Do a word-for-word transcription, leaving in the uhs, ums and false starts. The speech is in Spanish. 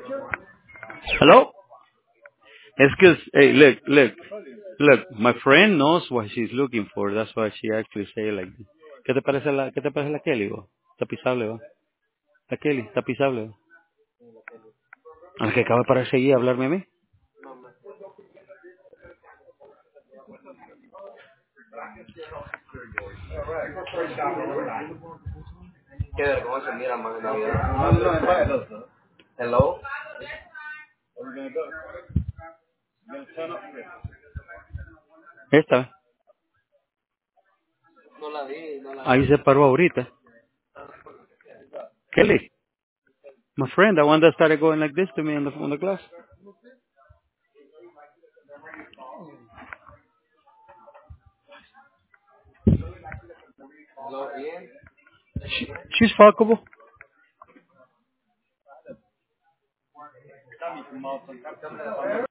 Hello? Excuse, hey, look, look, look, my friend knows what she's looking for. That's why she actually say like this. ¿Qué te parece la, qué te parece la Kelly, vos? Está pisable, va. La Kelly, está pisable, va. Al que acaba de parar seguir a hablarme a mí. Qué vergüenza, mira, man, en Navidad. Hello. Esta, No la vi, no la vi. ahí se paró ahorita. Kelly, my friend, the one that started going like this to me in the, in the class. Hello, Ian. She, she's fuckable.